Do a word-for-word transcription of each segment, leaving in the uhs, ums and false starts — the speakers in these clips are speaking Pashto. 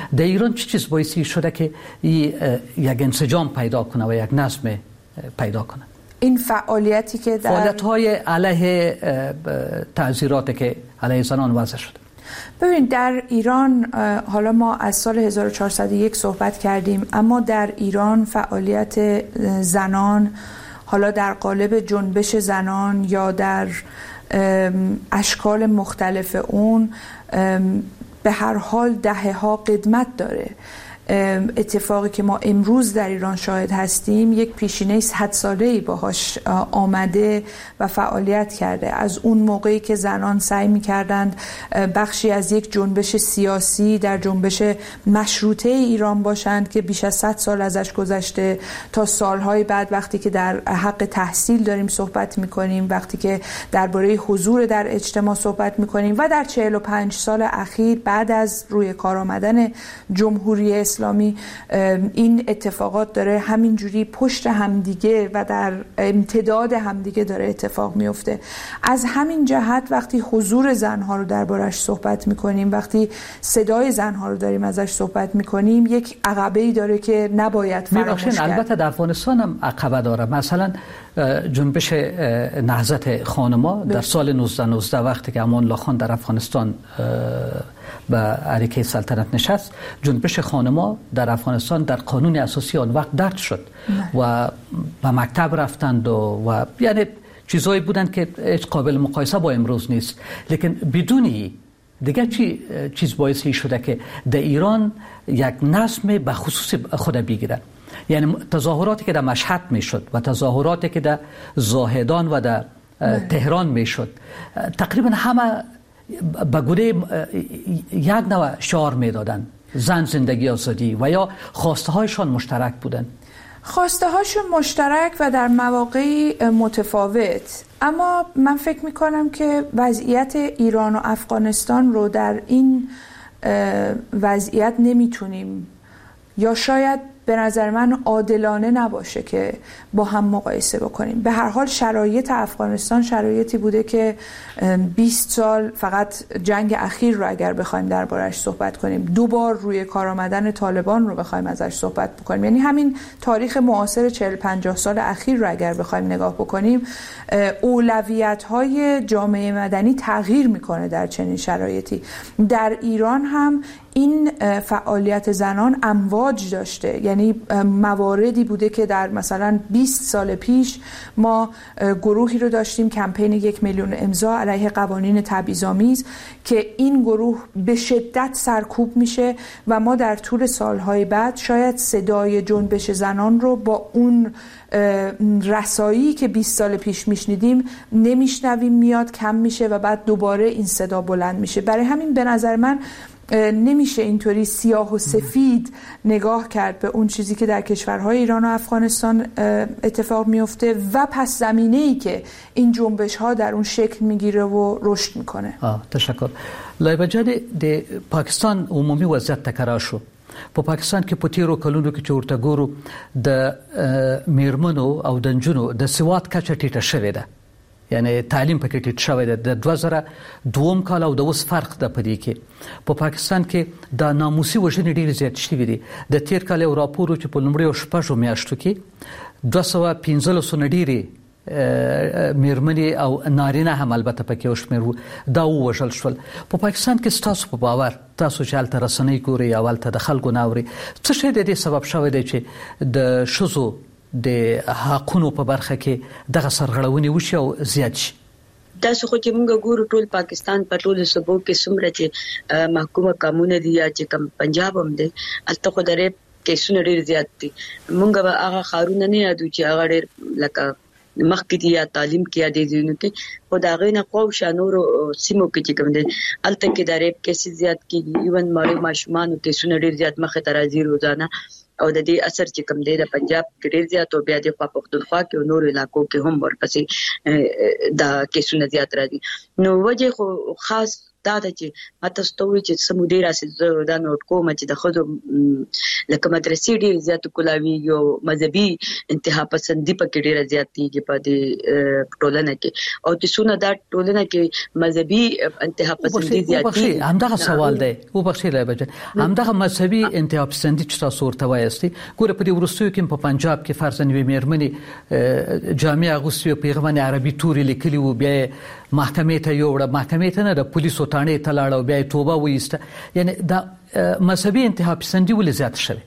در ایران چه چیز باعثی شده که یک انسجام پیدا کنه و یک نظم پیدا کنه؟ این فعالیتی که در فعالیت‌های علیه تعزیراتی که علیه زنان وضع شده. ببین در ایران، حالا ما از سال هزار و چهارصد و یک صحبت کردیم، اما در ایران فعالیت زنان، حالا در قالب جنبش زنان یا در اشکال مختلف اون، به هر حال دهه ها قدمت داره. اتفاقی که ما امروز در ایران شاهد هستیم یک پیشینه صد ساله‌ای باهاش آمده و فعالیت کرده. از اون موقعی که زنان سعی می‌کردند بخشی از یک جنبش سیاسی در جنبش مشروطه ایران باشند که بیش از صد سال ازش گذشته، تا سالهای بعد وقتی که در حق تحصیل داریم صحبت می‌کنیم، وقتی که درباره حضور در اجتماع صحبت می‌کنیم و در چهل و پنج سال اخیر بعد از روی کار آمدن جمهوری اسلامی، این اتفاقات داره همینجوری پشت همدیگه و در امتداد همدیگه داره اتفاق میفته. از همین جهت وقتی حضور زنها رو دربارش صحبت میکنیم، وقتی صدای زنها رو داریم ازش صحبت میکنیم، یک عقبه‌ای داره که نباید فراموش کرد. البته در افغانستان هم عقبه داره. مثلا جنبش نهضت خانما در سال نوزده نوزده وقتی که امان الله خان در افغانستان به عریکه سلطنت نشست، جنبش خانما در افغانستان در قانون اساسی آن وقت درج شد نه. و به مکتب رفتند و, و یعنی چیزایی بودند که هیچ قابل مقایسه با امروز نیست. لیکن بدونی دیگه چی چیز باعثی شده که در ایران یک نظم به خصوص خود بگیره. یعنی تظاهراتی که در مشهد میشد و تظاهراتی که در زاهدان و در تهران میشد، تقریبا همه به گونه یک نوع شعار میدادن، زن زندگی آزادی، و یا خواسته هایشان مشترک بودن. خواسته هاشون مشترک و در مواقعی متفاوت. اما من فکر میکنم که وضعیت ایران و افغانستان رو در این وضعیت نمیتونیم، یا شاید به نظر من عادلانه نباشه که با هم مقایسه بکنیم. به هر حال شرایط افغانستان شرایطی بوده که بیست سال، فقط جنگ اخیر رو اگر بخوایم دربارش صحبت کنیم، دو بار روی کار آمدن طالبان رو بخوایم ازش صحبت بکنیم، یعنی همین تاریخ معاصر چهل پنجاه سال اخیر رو اگر بخوایم نگاه بکنیم، اولویت‌های جامعه مدنی تغییر میکنه در چنین شرایطی. در ایران هم این فعالیت زنان امواج داشته، یعنی مواردی بوده که در مثلا بیست سال پیش ما گروهی رو داشتیم، کمپین یک میلیون امضا علیه قوانین تبعیض‌آمیز، که این گروه به شدت سرکوب میشه و ما در طول سالهای بعد شاید صدای جنبش زنان رو با اون رسایی که بیست سال پیش میشنیدیم نمیشنویم، میاد کم میشه و بعد دوباره این صدا بلند میشه. برای همین به نظر من نمیشه اینطوری سیاه و سفید نگاه کرد به اون چیزی که در کشورهای ایران و افغانستان اتفاق میفته و پس زمینه‌ای که این جنبش ها در اون شکل میگیره و رشد میکنه. آه تشکر. لایبه جان د پاکستان عمومی وضعیت تکرار شو. په پاکستان کې په تیرو کلونو کې چې ورته ګورو د میرمنو او د نجونو د سواد کچه ټیټه شوې ده، یعنی تعلیم پکې ټیټ شوی دی. د دوه زره دوم کال او د اوس فرق ده په دې کې. په پاکستان کې د ناموسي وژنې ډېرې زیات شوي دي. د تیر کال یو راپور چې په لومړیو شپږو میاشتو کې دوه سوه پنځلس نه ډېرې میرمنې او نارینه هم البته پکې یو شمېر دا ووژل شول. په پاکستان کې ستاسو په باور، تاسو چې هلته رسنۍ ګورئ او هلته د خلکو نه اورئ، څه شی د دې سبب شوی دی چې د ښځو د حقونو په برخه کې دغه سرغړونې وشي او زیات شي؟ تاسو خو چې موږ ګورو ټول پاکستان په ټولو صوبو کې څومره چې محکومه قانون دي، یا چې کوم پنجاب هم دی، هلته خو د ریپ کیسونه ډېر زیات دي. موږ به هغه ښارونه نه یادو چې هغه ډېر لکه مخکې دي یا تعلیم کې یا دې ځایونو کې، خو د هغې نه خواوشا نورو سیمو کې چې کوم دی هلته کې د ریپ کیسې زیات کېږي. ایون مړو ماشومانو کیسونه ډېر زیات مخې ته راځي روزانه، او د دې اثر چې کوم دی د پنجاب کې ډېر زیات، او بیا د خوا پښتونخوا کې او نورو علاقو کې هم ورپسې دا کیسونه زیات راځي. نو وجه خو خاص دا چې ماته ستوي چې سمودي راسي دا نوٹ کوم چې د خود لکه مدرسې ډېر زیات کولاوي یو مذهبي انتها پسندي پکې ډېر زیاتېږي په دې ټولنه کې او چې څونه دا ټولنه کې مذهبي انتها پسندي زیاتېږي. همدغه سوال دی او بخښي لایبه همدغه مذهبي انتها پسندي چې تاسو ورته وایستي ګوره په دې وروستیو کې په پنجاب کې فرضاً وي مېرمنې جامع اغوستي پیغمبر عربي توري لیکلي وو بیا محکمې ته یوړه محکمې ته نه د پولیسو ټاڼې ته لاړه او بیا توبه وایسته یعنی دا مذهبي انتها پسندي ولې زیات شوی؟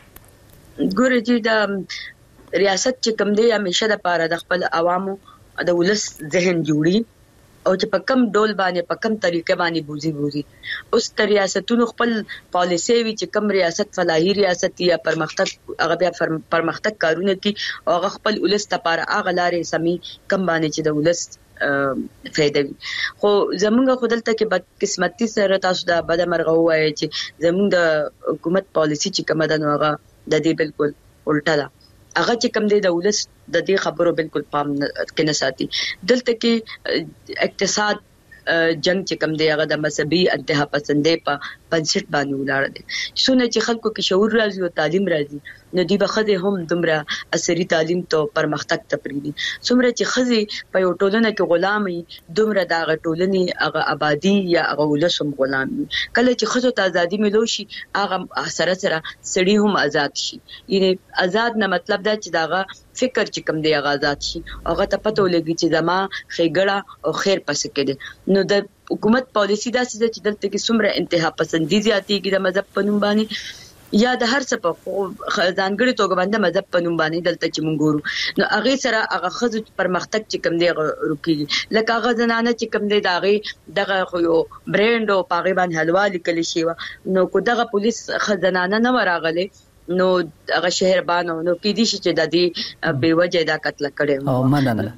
ګوره چې د ریاست چې کوم دی همیشه د پاره د خپل عوامو د ولس ذهن جوړي او چې په کم ډول باندې په کم طریقې باندې بوزي بوزي اوس تر ریاستونو خپل پالیسي وی چې کم ریاست فلاحي ریاست یا پرمختګ هغه بیا پرمختګ کارونه کوي او هغه خپل ولس ته پاره هغه لارې سمي کم باندې چې د ولس فائدہ وي. خو زمونږ خودلته کې بد قسمتي سره تاسو دا بد مرغه وایي چې زمونږ د حکومت پالیسي چې کومه ده نو هغه د دې بالکل الټا ده. هغه چې کوم دی د ولس د دې خبرو بالکل پام کې نه ساتي. دلته کې اقتصاد جنگ چې کوم دی هغه د مذهبي انتها پسندۍ په بنسټ باندې ولاړ دي. څونه چې خلکو کې شعور راځي او تعلیم راځي نو دی به خدای هم دومره اثري تعلیم ته پرمختګ ته پریدي. څومره چې خزي په یو ټولنه کې غلامي دومره د ټولنې هغه آبادی یا هغه ولسم غلامي. کله چې خزو ته ازادي ملو شي هغه سره سره سړي هم آزاد شي. یعنی آزاد نه مطلب دا چې داغه فکر چې کوم دی هغه آزاد شي هغه ته پته ولګي چې زما خېګړه او خیر پس کېده. نو د حکومت پالیسی دا چې دلته کې څومره انتها پسندي زیاتېږي د مذهب په نوم باندې یا د هر څه په ځانګړي توګه باندې مذهب په نوم باندې دلته چې مونږ ګورو نو هغه سره هغه خزو پرمختګ چې کوم دی روکي لکه هغه زنانه چې کوم دی داغه دغه خو یو برند او پاغي باندې حلوا لیکل شي نو کو دغه پولیس خزنانه نه وراغله نو هغه شهربانو نو کې دي چې د دې به وجه دا قتل کړي. او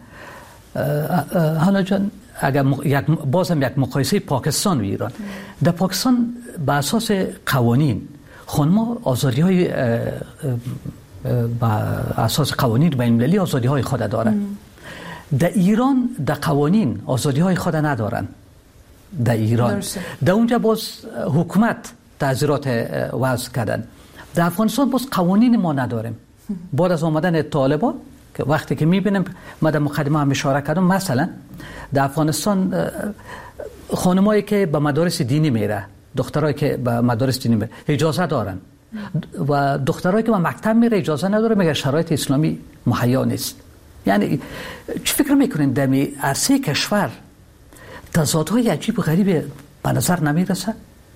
مننه حالا جان اگر یک بازم یک مقایسه پاکستان و ایران در پاکستان به اساس قوانین خانم‌ها آزادی‌های با اساس قوانین بین‌المللی آزادی‌های خود دارند. در ایران در قوانین آزادی‌های خود ندارند. در ایران در اونجا باز حکومت تعزیرات وضع کردن. در افغانستان باز قوانین ما نداریم. بعد از آمدن طالبان که وقتی که می‌بینیم ما در مقدمه هم اشاره کردم مثلا در افغانستان خانمایی که به مدارس دینی میره دخترایی که به مدارس دینی میره اجازه دارن و دخترایی که به مکتب میره اجازه نداره مگر شرایط اسلامی مهیا نیست. یعنی چه فکر میکنین در عرصه کشور تضادهای عجیب و غریب به نظر نمیرسه؟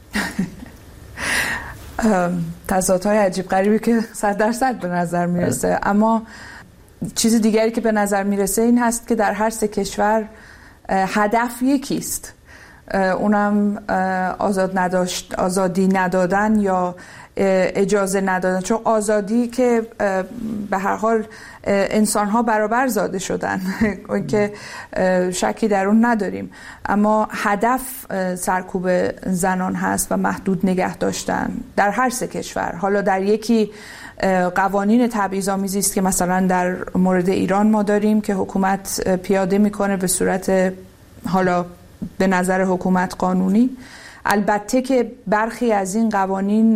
تضادهای عجیب غریبی که صد درصد به نظر میرسه اما چیز دیگری که به نظر میرسه این هست که در هر سه کشور هدف یکیست اونم آزاد نداشت آزادی ندادن یا اجازه ندادن چون آزادی که به هر حال انسان ها برابر زاده شدن که شکی در اون نداریم اما هدف سرکوب زنان هست و محدود نگه داشتن در هر سه کشور. حالا در یکی قوانین تبعیض‌آمیزی است که مثلا در مورد ایران ما داریم که حکومت پیاده میکنه به صورت حالا به نظر حکومت قانونی. البته که برخی از این قوانین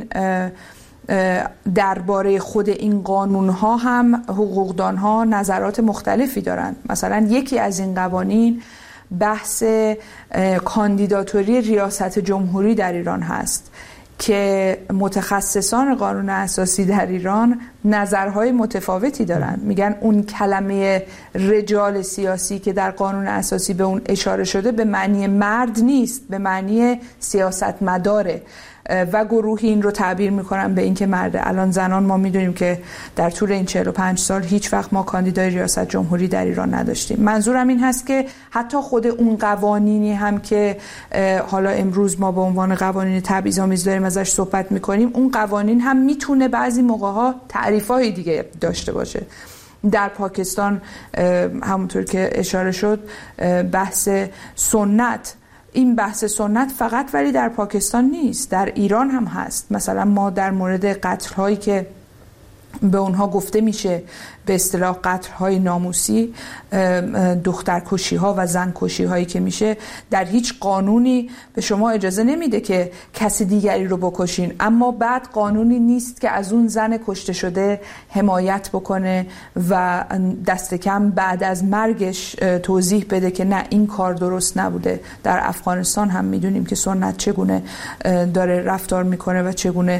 درباره خود این قانون‌ها هم حقوقدان‌ها نظرات مختلفی دارند. مثلا یکی از این قوانین بحث کاندیداتوری ریاست جمهوری در ایران هست که متخصصان قانون اساسی در ایران نظرهای متفاوتی دارن. میگن اون کلمه رجال سیاسی که در قانون اساسی به اون اشاره شده به معنی مرد نیست، به معنی سیاستمداره و گروهی این رو تعبیر میکنن به اینکه مرده. الان زنان ما میدونیم که در طول این چهل و پنج سال هیچ وقت ما کاندیدای ریاست جمهوری در ایران نداشتیم. منظورم این هست که حتی خود اون قوانینی هم که حالا امروز ما به عنوان قوانین تبعیض‌آمیز داریم ازش صحبت میکنیم، اون قوانین هم میتونه بعضی موقع‌ها تعریف‌های دیگه داشته باشه. در پاکستان همونطور که اشاره شد بحث سنت، این بحث سنت فقط ولی در پاکستان نیست، در ایران هم هست. مثلا ما در مورد قتل هایی که به اونها گفته میشه به اصطلاح قتل‌های ناموسی، دخترکشی‌ها و زنکشی‌هایی که میشه، در هیچ قانونی به شما اجازه نمیده که کسی دیگری رو بکشین، اما بعد قانونی نیست که از اون زن کشته شده حمایت بکنه و دست کم بعد از مرگش توضیح بده که نه این کار درست نبوده. در افغانستان هم میدونیم که سنت چگونه داره رفتار میکنه و چگونه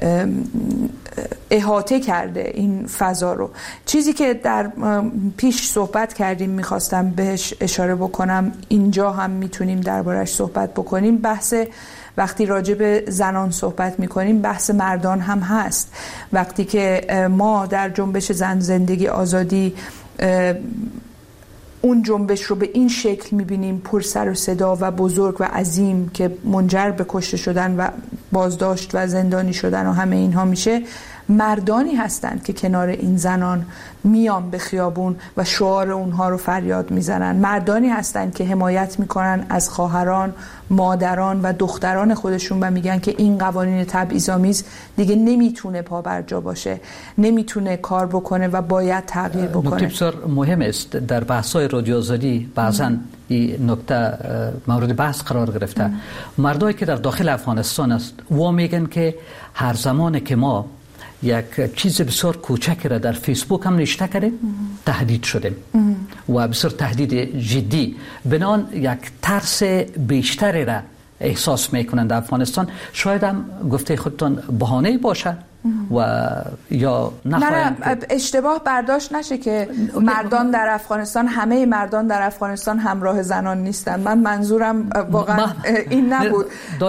احاطه کرده این فضا رو. چیزی که در پیش صحبت کردیم میخواستم بهش اشاره بکنم، اینجا هم میتونیم دربارش صحبت بکنیم، بحث وقتی راجع به زنان صحبت میکنیم بحث مردان هم هست. وقتی که ما در جنبش زن زندگی آزادی اون جنبش رو به این شکل میبینیم، پر سر و صدا و بزرگ و عظیم که منجر به کشته شدن و بازداشت و زندانی شدن و همه اینها میشه، مردانی هستند که کنار این زنان میان به خیابون و شعار اونها رو فریاد میزنن. مردانی هستند که حمایت میکنن از خواهران، مادران و دختران خودشون و میگن که این قوانین تبعیض‌آمیز دیگه نمیتونه پابرجا باشه، نمیتونه کار بکنه و باید تغییر بکنه. نکته بسیار مهم است در بحث‌های رادیو آزادی بعضاً این نکته مورد بحث قرار گرفته. مردایی که در داخل افغانستان است و میگن که هر زمانی که ما یک چیز بسیار کوچکی را در فیسبوک هم نشته کردیم تهدید شدیم و بسیار تهدید جدی، بنان یک ترس بیشتری را احساس میکنند در افغانستان. شاید هم گفته خودتان بهانه باشه و یا نه اشتباه برداشت نشه که مردان در افغانستان، همه مردان در افغانستان همراه زنان نیستن. من منظورم واقعا این نبود،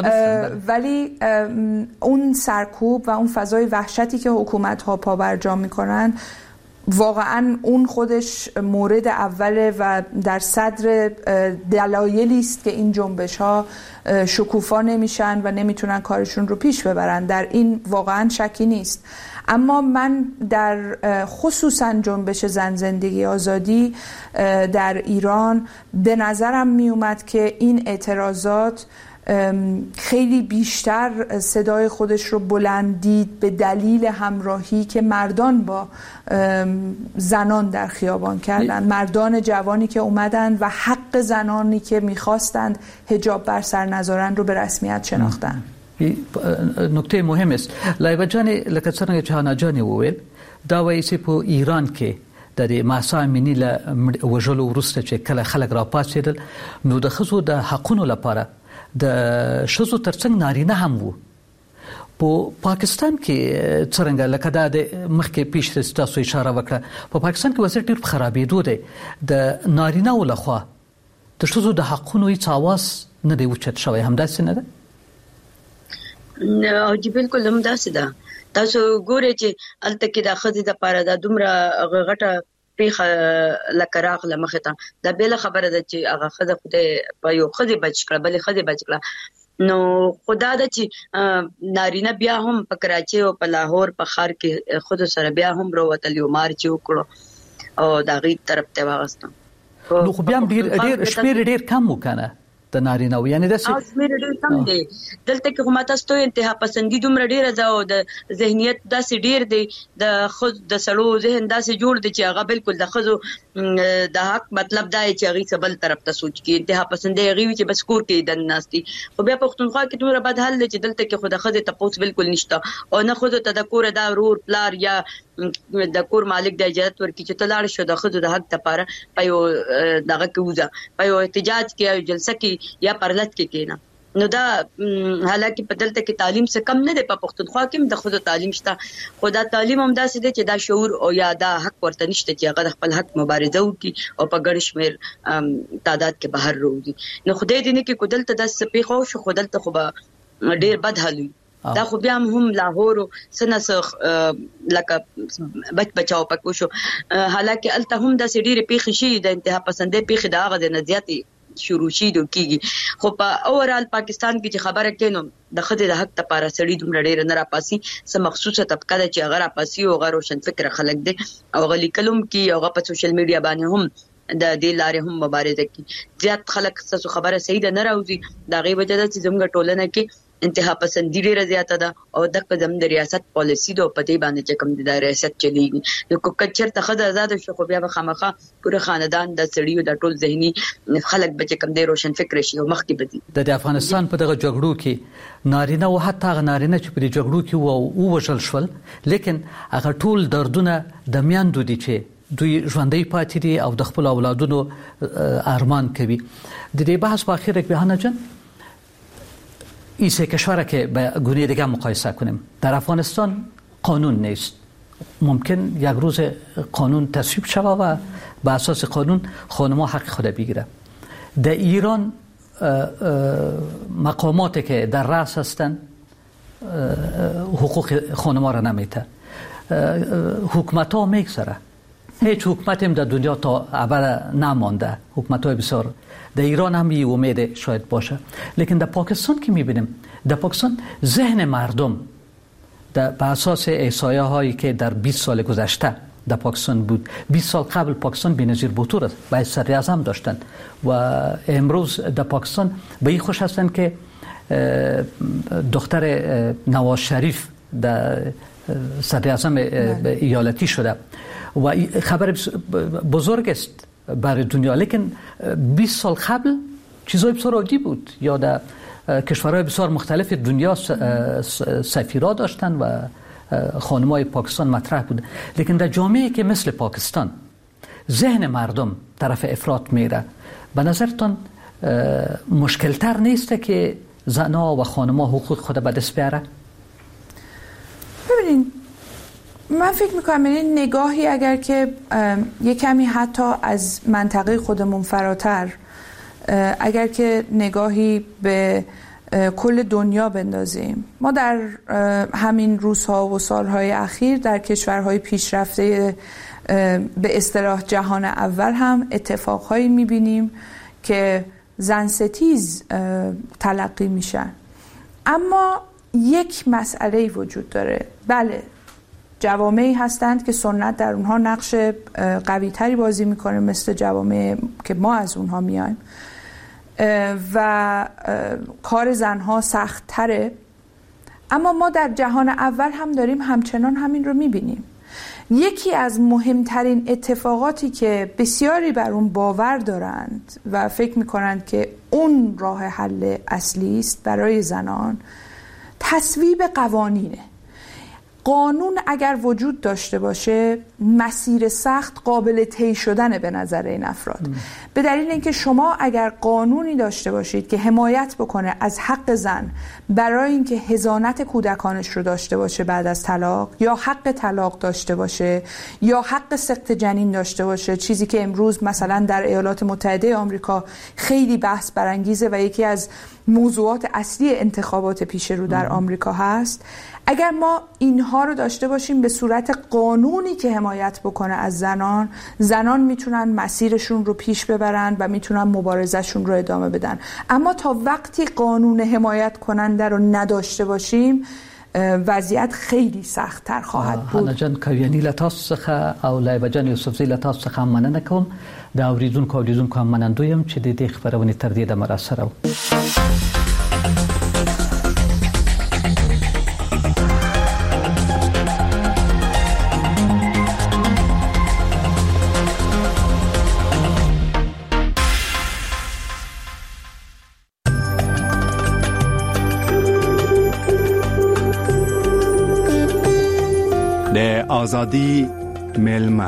ولی اون سرکوب و اون فضای وحشتی که حکومت ها پابرجا میکنن واقعا اون خودش مورد اوله و در صدر دلایلی است که این جنبش ها شکوفا نمیشن و نمیتونن کارشون رو پیش ببرن. در این واقعا شکی نیست. اما من در خصوصا جنبش زن زندگی آزادی در ایران به نظرم می اومد که این اعتراضات خیلی بیشتر صدای خودش رو بلندید به دلیل همراهی که مردان با زنان در خیابان کردن، مردان جوانی که اومدن و حق زنانی که میخواستند حجاب بر سر نذارن رو به رسمیت شناختن. نکته مهم است. لایبه جانی لکه څنګه چې هانا جانی وویل دا وایي چې په ایران کې د مهسا امینی له وژلو وروسته چې کله خلک راپاڅېدل نو د ښځو د حقونو لپاره د ښځو ترڅنګ نارینه هم وو. په پاکستان کې څرنګه لکه دا د مخکې پیش تاسو اشاره وکړه، په پاکستان کې وضعیت ډېر خرابېدو دی. د نارینه‌و لخوا د ښځو د حقونو هیڅ اواز نه دی اوچت شوی، همداسې نه ده؟ او جی بالکل همداسې ده. تاسو ګورئ چې هلته کې د ښځې دپاره دا دومره غټه پیښه لکه راغله مخې ته، دا بېله خبره ده چې هغه ښځه خدای په یو ښځې بچ کړه، بلې ښځې بچ کړه. نو خدا ده چې نارینه بیا هم په کراچۍ او په لاهور په ښار کې ښځو سره بیا هم راوتل، یو مارچ وکړو او د هغې طرف ته واغستم. نو خو بیا هم ډېر شمېر ډېر کم و که نه د نارینه‌و، یعنې داسې شمېر ډېر کم دی. دلته کې خو ما تاسو ته انتها پسندي دومره ډېره ده او د ذهنیت داسې ډېر دی، د ښځو د سړو ذهن داسې جوړ دی چې هغه بالکل د ښځو د حق مطلب دا چې هغې څه بل طرف ته سوچ کړي. انتها پسندي هغې وي چې بس کور کې دننه ناست دي. خو بیا پښتونخوا کې دومره بد حال دی چې دلته کې خو د ښځې تپوس بالکل نشته او نه ښځو ته د کوره دا ورور پلار یا د کور مالک د اجازت ورکړي چې ته لاړ شو د ښځو د حق لپاره په یو دغه کې وځه، په یو احتجاج کې او جلسه کې یا پرلط کې کېنه. نو دا حالانکه په دلته کې تعلیم څه کم نه دی، په پښتونخوا کې هم د ښځو تعلیم شته، خو دا تعلیم هم داسې دی چې دا شعور او یا دا حق ورته نشته چې هغه د خپل حق مبارزه وکړي او په ګڼ شمېر تعداد کې بهر راوځي. نو خدای دې نه کړي که دلته داسې څه پېښه وشو، خو دلته خو به ډېر بد حال وي. دا خو بیا هم لاهور او څه نه څه لکه بچ بچاو پکې وشو، حالانکه هلته هم داسې ډېرې پېښې شوي د انتها پسندۍ پېښې د هغه ځای نه زیاتې شروع شي دو کیږي. خو په اورال پاکستان کې چې خبره کینو د ښځې د حق لپاره سړي دومره ډېر نه راپاسي، څه مخصوصه طبقه ده چې هغه راپاسي او هغه روشن فکره خلک دي او هغه لیکلم کې هغه په سوشل میډیا باندې هم د دې لارې هم مبارزه کوي. زیات خلک څه خبره صحیح ده نه راوځي، د هغې وجه ده چې زموږ ټولنه کې انتها پسندي ډیره زیاته ده او دغه زموږ د ریاست پالیسی د په دې باندې چې کوم د ریاست چلیږي نو کچر ته خدای آزاد شو خو بیا به خامخا پوره خاندان د سړیو د ټول ذهني خلک به کوم د روشن فکر شي او مخکې بدی د افغانستان په دغه جګړو کې نارینه او حتی هغه نارینه چې په دې جګړو کې وو او وژل شول لیکن هغه ټول دردونه د میاندو دي چې دوی ژوندۍ پاتې دي او د خپل اولادونو ارمان کوي د دې بحث په اخر کې بهانه جان این سه کشور که به گونه دیگه مقایسه کنیم در افغانستان قانون نیست ممکن یک روز قانون تصویب شود و به اساس قانون خانم‌ها حق خود بگیره در ایران مقاماتی که در رأس هستند حقوق خانم‌ها را نمیده حکومت‌ها میگذره هیچ حکومتی در دنیا تا ابد نمانده حکومت‌های بسیار در ایران هم این امید شاید باشه لیکن در پاکستان که میبینیم در پاکستان ذهن مردم در به اساس احصایه هایی که در بیست سال گذشته در پاکستان بود بیست سال قبل پاکستان بی‌نظیر بطور است باید صدر اعظم داشتند و امروز در پاکستان به این خوش هستند که دختر نواز شریف در صدر اعظم ایالتی شده و خبر بزرگ است برای دنیا لیکن بیست سال قبل چیزای بسیار عادی بود یا در کشورهای بسیار مختلف دنیا سفیرا داشتن و خانم‌های پاکستان مطرح بود لیکن در جامعه که مثل پاکستان ذهن مردم طرف افراط میره به نظرتان مشکلتر نیست که زنها و خانم‌ها حقوق خود به دست بیاره؟ ببینین من فکر میکنم این نگاهی اگر که یک کمی حتی از منطقه خودمون فراتر اگر که نگاهی به کل دنیا بندازیم ما در همین روزها و سالهای اخیر در کشورهای پیشرفته به اصطلاح جهان اول هم اتفاقهایی میبینیم که زن ستیز تلقی میشن اما یک مسئله وجود داره بله جوامعی هستند که سنت در اونها نقش قوی تری بازی میکنه مثل جوامع که ما از اونها میایم و کار زنها سخت تره اما ما در جهان اول هم داریم همچنان همین رو میبینیم یکی از مهمترین اتفاقاتی که بسیاری بر اون باور دارند و فکر میکنند که اون راه حل اصلی است برای زنان تصویب قوانینه قانون اگر وجود داشته باشه مسیر سخت قابل طی شدن به نظر این افراد ام. به دلیل اینکه شما اگر قانونی داشته باشید که حمایت بکنه از حق زن برای اینکه حضانت کودکانش رو داشته باشه بعد از طلاق یا حق طلاق داشته باشه یا حق سقط جنین داشته باشه چیزی که امروز مثلا در ایالات متحده آمریکا خیلی بحث برانگیزه و یکی از موضوعات اصلی انتخابات پیش رو در آمریکا هست اگر ما اینها رو داشته باشیم به صورت قانونی که حمایت بکنه از زنان زنان میتونن مسیرشون رو پیش ببرن و میتونن مبارزهشون رو ادامه بدن اما تا وقتی قانون حمایت کننده رو نداشته باشیم وضعیت خیلی سخت‌تر خواهد بود. هانا جان کویانی لتاسو څخه او لایبه جان یوسفزی لتاسو څخه مننه کوم د اوریدونکو اوریدونکو هم منندوی یم چې د دې خبرونې تر دې د مراسره و. آزادی میلمه.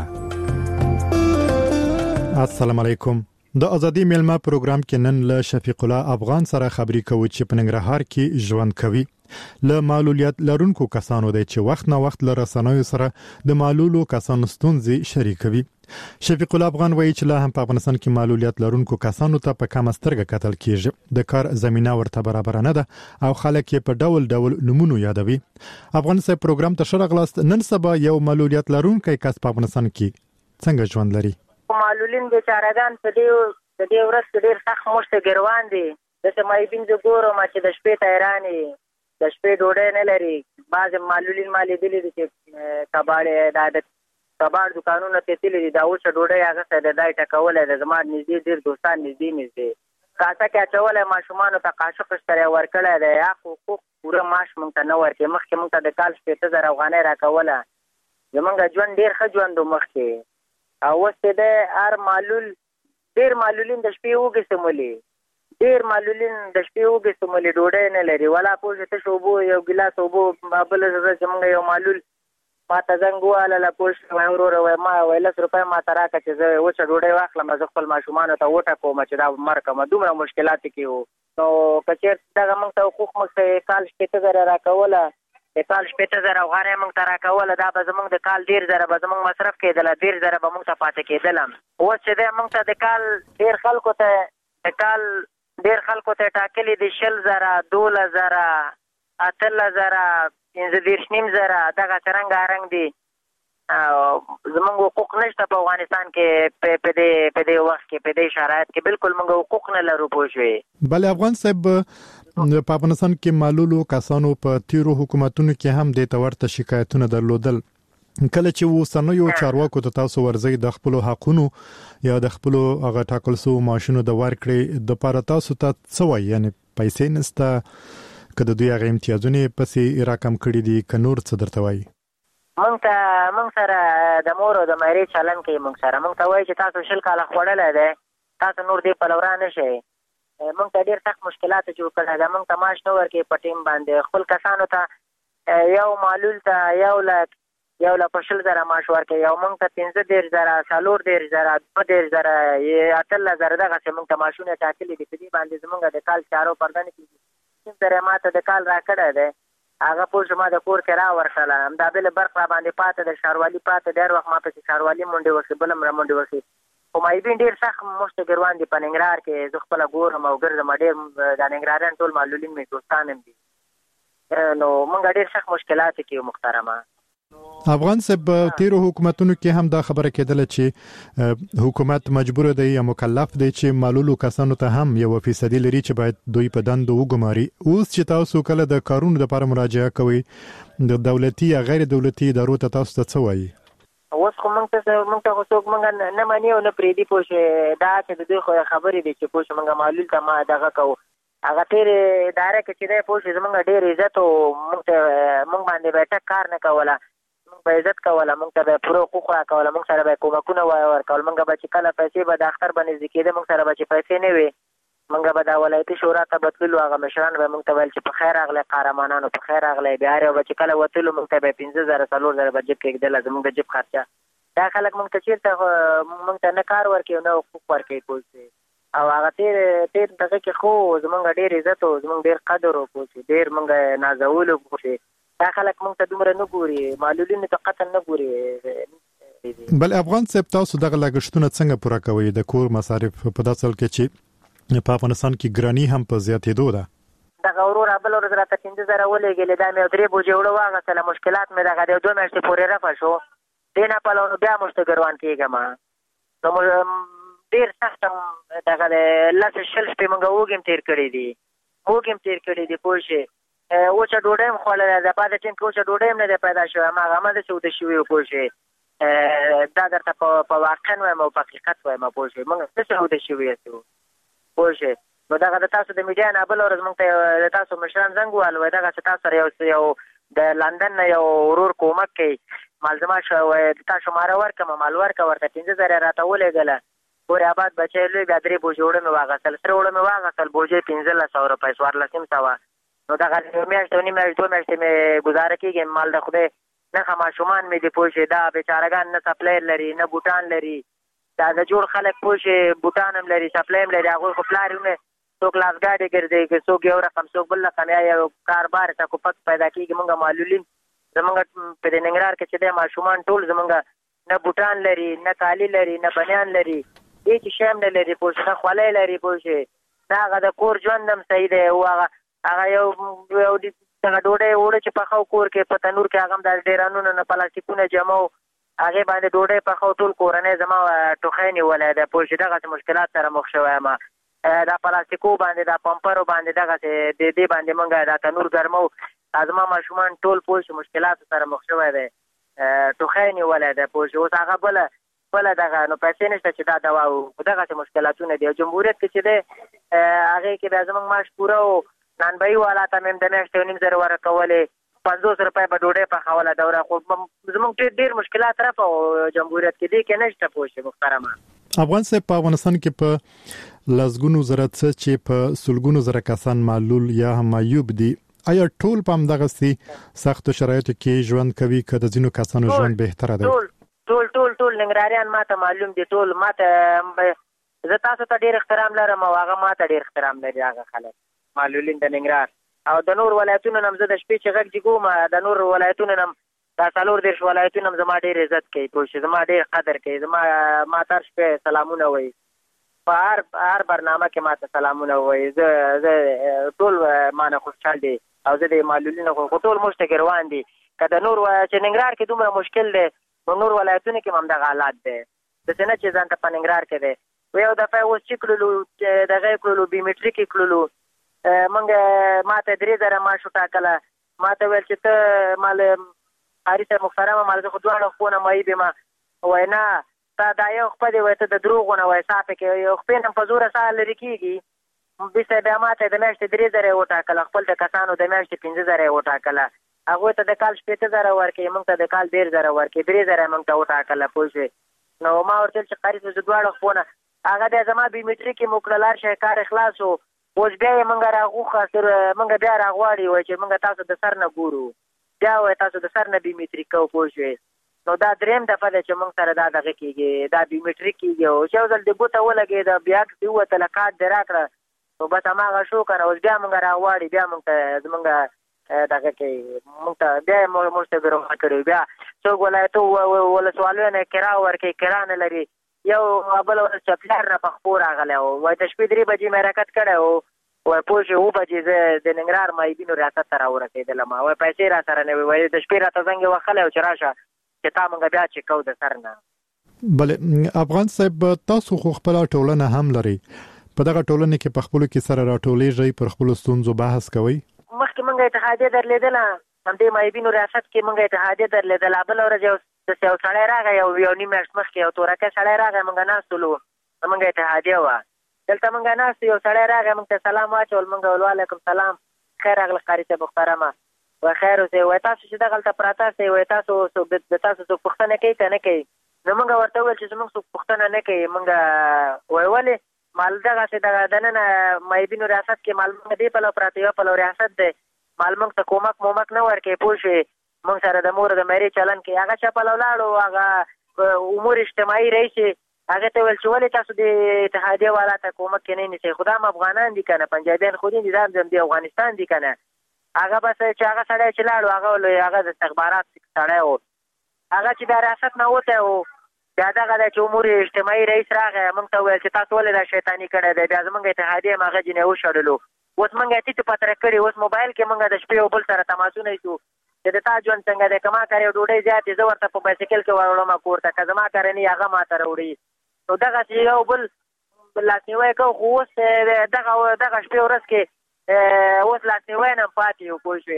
السلام علیکم. د ازادي میلمه پروګرام کې نن له شفیق الله افغان سره خبرې کوو چې په ننګرهار کې ژوند کوي. له معلولیت لرونکو کسانو دی چې وخت نه وخت له رسنیو سره د معلولو کسانو ستونزې شریکوي. شفیق الله افغان وایي چې لا هم په افغانستان کې معلولیت لرونکو کسانو ته په کم سترګه کتل کیږي. د کار زمينه ورته برابر نه ده او خلک یې په ډول ډول نمونه یادوي. افغانستان پروګرام ته شرغلاست نن سبا یو معلولیت لرونکي کس په افغانستان کې څنګه ژوند لري. معلولین بیچارهګان په دې د دې ورځ ډېر سخت مشته ګروان دي. د سمای بین د ګورو ما چې د شپې تیرانی د شپې ډوډۍ نه لري. بعض معلولین مالې دي چې کباړې د عادت کباړ دکانونو ته تللي دي دا اوس ډوډۍ هغه څه د دای ټکول د زما نږدې ډېر دوستان نږدې نږدې کاسه کې اچولی ماشومانو ته قاشق اشتری ورکړی دی حق حقوق پوره معاش موږ ته نه ورکوي. مخکې موږ ته د کال شپېته زره افغانۍ راکوله. زمونږ ژوند ډېر ښه ژوند و مخکې، او اوس چې دی هر معلول ډېر معلولین د شپې اوږې سمولي، ډېر معلولین د شپې اوږې سمولي، ډوډۍ نه لري. ولا پوه شې تش اوبو یو ګیلاس اوبو بله ورځ زمونږ یو معلول ما ته زنګ ووهلله، پوه شوې وایي وروره وایي ما وایي لس روپۍ ما ته راکړه چې زه وچه ډوډۍ واخلم، زه خپل ماشومانو ته وټکوم چې دا مړ کړم. دومره مشکلاتو کې وو. نو که چېرته دغه موږ ته حقوق موږ ته کال شپېته زره راکوله، د کال شپېته زره افغانۍ موږ ته راکوله، دا به زموږ د کال ډېر زره به زموږ مصرف کېدله، ډېر زره به موږ ته پاتې کېدله. اوس چې دی موږ ته د کال ډېر خلکو ته د کال ډېر خلکو ته ټاکلي دي شل زره، دولس زره، اتلس زره، پنځه دېرش نیم زره، دغسې رنګارنګ دي. زمونږ حقوق نشته په افغانستان کې په دې په دې وخت کې په دې شرایط کې بالکل موږ حقوق نه لرو. پوه شوې؟ بله افغان صاحب په افغانستان کې معلولو کسانو په تیرو حکومتونو کې هم د تورته شکایتونه درلودل. کله چې اوسنیو چارواکو ته تاسو ورځي د خپل حقونو یا د خپل هغه ټاکل سو ماشینو د ورکړې د پاره تاسو ته څه وایي؟ یعنی پیسې نسته که د دوی هغه امتیازونه پسې راکم کړي دي که نور څه درته وایي؟ مونږ ته مونږ سره د مور او د مېرې چلن کوي. مونږ سره مونږ ته وایي چې تاسو شل کاله خوړلی دی، تاسو نور دې پلورا نه شئ. مونږ ته ډېر سخت مشکلات جوړ کړی دی. مونږ ته معاش نه ورکوي په ټیم باندې. خپل کسانو ته یو معلول ته یو لک یو لک په شل زره معاش ورکوي، او مونږ ته پنځه دېرش زره، څلور دېرش زره، دوه دېرش زره، اتلس زره دغسې مونږ ته معاشونه ټاکلي دي. په دې باندې زمونږ د کال چارو پرده نه کېږي. نیم زره ما ته د کال راکړی دی، هغه پوه شو ما د کور کرا ورکړله. همدا بله برق را باندې پاته د ښاروالي پاته ډېر وخت ما پسې ښاروالي منډې وکړې، بله هم را منډې وکړې. خو مایبین ډېر سخت موږ ته ګروان دي په ننګرهار کې. زه خپله ګورم او ګرځم، ډېر د ننګرهاریان ټول معلولین مې دوستان هم دي. نو موږ ډېر سخت مشکلات کې محترمه. افغان صاحب تیرو حکومتونو کې هم دا خبره کېدله چې حکومت مجبور دی یا مکلف دی چې معلولو کسانو ته هم یو فیصدي لري چې باید دوی په دندو وګماري. اوس چې تاسو کله د کارونو لپاره مراجعه کوئ د دولتي یا غیر دولتي ادارو ته تاسو ته څه وایي؟ اوس خو موږ ته موږ ته خو څوک موږ نه مني او نه پرېږدي. پوه شوې؟ دا چې د دوی خو خبرې دي چې پوه شوې موږ معلول ته ما دغه کوو. هغه تېرې اداره کې چې دی پوه شوې زموږ ډېر عزت و، موږ ته موږ باندې به ټک کار نه کوله، موږ به عزت کوله، موږ ته به پوره حقوق راکوله، موږ سره به کومکونه ورکول. موږ به چې کله پیسې به د اختر به نږدې کېده، موږ سره به چې پیسې نه وي، موږ به د ولایتي شورا ته بتللو. هغه مشران به موږ ته ویل چې په خیر راغلی قهرمانانو، په خیر راغلی. بیا هر یو به چې کله وتلو موږ ته به پنځه زره څلور زره به جیب کېږدله، زموږ د جیب خرچه. دا خلک موږ ته چېرته موږ ته نه کار ورکوي او نه حقوق ورکوي. پوه شوې؟ او هغه تېر تېر دغه کې خو زموږ ډېر عزت و، زموږ ډېر قدر و. پوه شوې؟ ډېر موږ نازولو. پوه شوې؟ دا خلک موږ ته دومره نه ګوري، معلولینو ته قتل نه ګوري. بل افغان صاحب تاسو دغه لګښتونه څنګه پوره کوئ د کور مصارف په داسې حال کې چې په افغانستان کې ګراني هم په زیاتېدو ده؟ دغه وروره بله ورځ راته پنځه زره ولېږلې، دا مې یو درې بوجې اوړه واخیستله. مشکلات مې دغه د یو دوه میاشتې پورې رفع شو. دې نه پلو نو بیا موږ ته ګروان کېږم. نو ډېر سخت دغه د لس شل شپې موږ اوږې هم تېر کړي دي، اوږې هم تېر کړي دي. پوه شوې؟ وچه ډوډۍ هم خوړلی ده، بعد ټیم کې وچه ډوډۍ هم نه دی پیدا شوی، هماغه همداسې اوده شوي وو. پوه شوې؟ دا درته په واقعا وایم او په حقیقت وایم. پوه شوې؟ موږ داسې اوده شوي یو. پوه شوې؟ نو دغه د تاسو د میډیا نه بله ورځ موږ ته د تاسو مشران زنګ ووهل، وایي دغسې تاسو سره یو یو د لندن نه یو ورور کومک کوي، مالزما شو د تا شماره ورکړم، مال ورکړه ورته پنځه زره یې راته ولېږله. پورې آباد بچی لوی، بیا درې بوجې اوړه مې واخیستل، سره اوړه مې واخیستل، بوجې پنځلس سوه روپۍ، څوارلس نیم سوه. نو دغه یو میاشت او نیم میاشت دوه میاشتې مې ګزاره کېږي. مال د خدای نښه ماشومان مې دي. پوه شوې؟ دا بېچارهګان نه سپلای لري نه بوټان لري. دا د جوړ خلک پوه شوې بوټان هم لري سپلای هم لري. هغوی خو پلار یې نه څوک لاسګاډې ګرځوي، که څوک یو رقم څوک بل رقم، یا یو کاربار ته کوپک پیدا کېږي. موږ معلولین زمونږ په دې ننګرهار کې چې دی ماشومان ټول زمونږ نه بوټان لري نه کالي لري نه بنیان لري، هېڅ شی هم نه لري. پوه شوې؟ نه خولۍ لري. پوه شوې؟ نه هغه د کور ژوند هم صحیح دی. او هغه هغه یو یو دغه ډوډۍ اوړه چې پخو کور کې په تنور کې، هغه هم د ډیرانونو نه پلاستیکونه جمع و، هغې باندې ډوډۍ پخو. ټول کورنۍ زما ټوخی نیولی دی. پوه شوې؟ دغسې مشکلات سره مخ شوی یم. دا پلاستیکو باندې دا پمپرو باندې دغسې د دې باندې موږ دا تنور ګرمو. زما ماشومان ټول پوه شو مشکلاتو سره مخ شوی دی، ټوخی نیولی دی. پوه شو؟ اوس هغه بله بله دغه نو پیسې نشته چې دا دوا و. دغسې مشکلاتونه دي. او جمهوریت کې چې دی هغه کې بیا زموږ معاش پوره او نانبایي والا ته مې د میاشتې نیم زره ورکولې پنځوس روپۍ په ډوډۍ پخوله دوره خو زموږ ډېر ډېر مشکلات را په جمهوریت کې دي کې نشته پوه شئ محترمه افغان صاحب په افغانستان کې په لسګونو زره څه چې په سلګونو زره کسان معلول یا هم معیوب دي آیا ټول په همدغه سي سخت شرایطو کې ژوند کوي که د ځینو کسانو ژوند بهتره دی؟ ټول ټول ټول ټول ننګرهاریان ماته معلوم دي ټول ماته زه تاسو ته ډېر احترام لرم او هغه ماته ډېر احترام لري هغه خلک معلولین د ننګرهار او د نور ولایتونو نه زه د شپې چې غږ جګوم د نور ولایتونو نه دا څلور دېرش ولایتونه زما ډېر عزت کوي پوه شئ زما ډېر قدر کوي زما ما تر شپې سلامونه وایي په هر هر برنامه کې ماته سلامونه وایي زه زه ټول مانه خوشحال دي او زه د معلولینو خو ټول موږ ته ګروان دي که د نور چې ننګرهار کې دومره مشکل دی نو نور ولایتونو کې هم همدغه حالات دی داسې نه چې ځان ته په ننګرهار کې دی یو دفعه اوس چې کړلو دغه یې کړلو بیومیټریک یې کړلو موږ ما ته درې زره معاش وټاکله ما ته ویل چې ته مال قاري صاحب محترمه مال زه خو دواړه خپونه معیب یم وایي نه تا دا یو خپه دی وایي ته د دروغو نه وایي صافې کې یو خپې نه په زوره ساه لرې کېږي بیرته بیا ما ته د میاشتې درې زره یې وټاکله خپل د کسانو د میاشتې پنځه زره یې وټاکله هغوی ته د کال شپېته زره ورکوي موږ ته د کال ډېر زره ورکوي درې زره یې موږ ته وټاکله پوه شوې نو ما ورته ویل چې قاري صاحب زه دواړه خپونه هغه بیا زما بیومیټریک یې مو کړل هر شی کار خلاص و اوس بیا یې موږ راغوښه تر موږ بیا راغواړي وایي چې موږ تاسو د سر نه ګورو بیا وایي تاسو د سر نه بیومیټریک کوو پوه شوې نو دا درېیم دفعه ده چې موږ سره دا دغه کېږي دا بیومیټریک کېږي او چې یو ځل د ګوته ولګېده بیا عکس دې ووتله کارډ دې راکړه نو بس هماغه شو که نه اوس بیا موږ راغواړي بیا موږ ته زموږ دغه کوي موږ ته بیا یې موږ ته ګرومه کړي بیا څوک ولایتو ولسوالیو نه کرا ورکوي کرا نه لري یو بل ورځ چپلار نه په خپو راغلی و وایي د شپې درې بجې مې حرکت کړی و وایي پوه شوې اوه بجې زه د ننګرهار معیبینو ریاست ته راورسېدلم وایي پیسې را سره نه وي وایي د شپې راته زنګ یې وهلی و چې راشه چې تا موږ بیا چک کوو د سر نه. بلې افغان صاحب تاسو خو خپله ټولنه هم لرئ په دغه ټولنه کې په خپلو کې سره راټولېږئ پر خپلو ستونزو بحث کوئ؟ مخکې موږ اتحادیه درلېدله همدې معیبینو ریاست کې موږ اتحادیه درلېدله بله ورځ یو داسې یو سړی راغی یو یو نیم میاشت مخکې یو تورکی سړی راغی موږ ناست ولو زموږ اتحادیه وه دلته موږ ناست یو سړی راغی موږ ته سلام واچول موږ ول وعلیکم سلام خیر راغله قاري صاحب محترمه وایي خیر اوسئ وایي تاسو چې دغلته پراته سئ وایي تاسو د تاسو څوک پوښتنه کوي که نه کوي نو موږ ورته وویل چې زموږ څوک پوښتنه نه کوي موږ وایي ولې مال دغسې دغه دننه معیبینو ریاست کې مال موږ دې پلو پراته یو پلو ریاست دی مال موږ ته کومک مومک نه ورکوي پوه شوې موږ سره د مور د مېرې چلن کوي هغه چا پلو لاړو هغه امور اجتماعي رئیس هغه ته ویل چې ولې تاسو د اتحادیه والا ته کومک کې نه نیسئ خو دا هم افغانان دي که نه پنجابیان خو دي دا هم د افغانستان دي که نه هغه بس چې هغه سړی چې لاړو هغه هغه د استخبارات سړی و هغه چې بیا ریاست نه وتی و بیا دغه دی چې امور اجتماعي رئیس راغی موږ ته وویل چې تاسو ولې دا شیطاني کړی دی بیا زموږ اتحادیه هم هغه جینۍ وشړلو اوس موږ یې ټیټ پتره کړي اوس موبایل کې موږ د شپې یو بل سره تماسونه ایسو چې د تا ژوند څنګه دی که ما کار یو ډوډۍ زیات زه ورته په بایسکل کې وروړم کور ته که زما کار نه هغه ما ته راوړي نو دغسې یو بل لاسنیوی کوو خو اوس دغه دغه شپې ورځ کې اوس لاسنیوی نه هم پاتې یو پوه